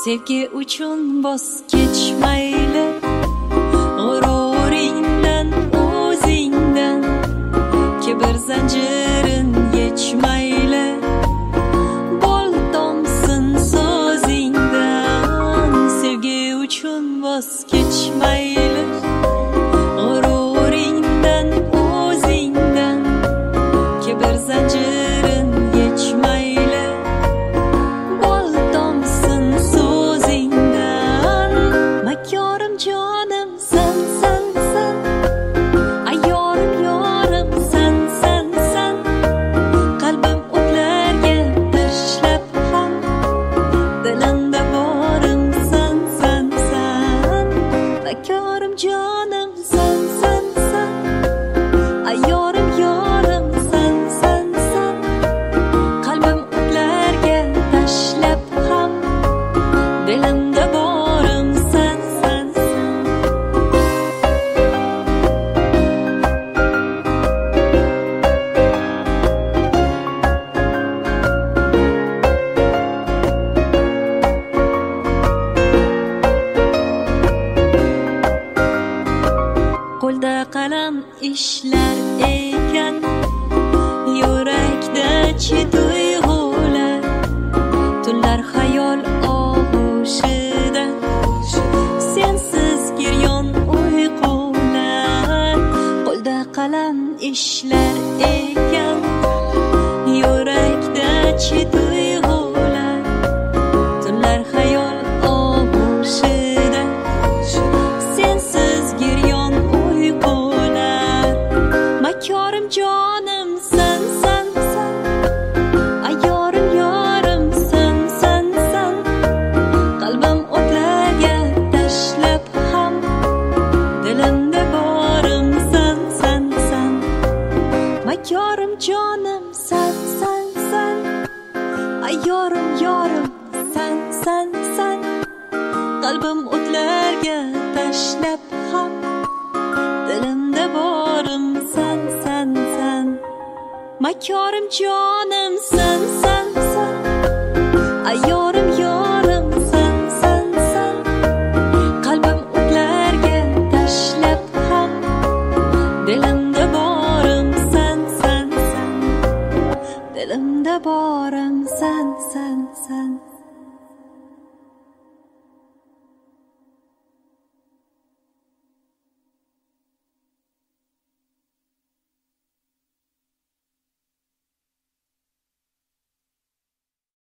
Sevgi uchun voz kechmayli, g'ururingdan, o'zingdan, kibr zanjirin yechmayli, bol tomsin so'zingdan. Sevgi uchun voz kechmayli, g'ururingdan, o'zingdan, kibr zanjirin yechmayli, bol tomsin so'zingdan. Makorim jonim san, san, san, ayyorim yorim san, san, san, qalbim o'tlarga tashlab ham, dilimda borim san, san, san. Makorim jonim san, san, san, ayyorim yorim san, san, san, qalbim o'tlarga tashlab ham, dilimda borim san, san, san. Qo'lda qalam ishlar ekan, yurakda-chi tuyg'ular, tunlar xayol og'ushida, sensiz giryon uyqular. Qo'lda qalam ishlar ekan, yurakda-chi tuyg'ular, tunlar xayol og'ushida, sensiz giryon uyqular. Makorim jonim san, san, san, ayyorim yorim san, san, san, qalbim o'tlarga tashlab ham, dilimda borim san, san, san. Makorim jonim san, san, san, ayyorim yorim san, san, san, qalbim o'tlarga tashlab ham, dilimda borim san, san, san. Makorim jonim san, san, san, ayyorim yorim san, san, san, qalbim o'tlarga tashlab ham, dilimda borim san, san, san, dilimda borim san, san, san.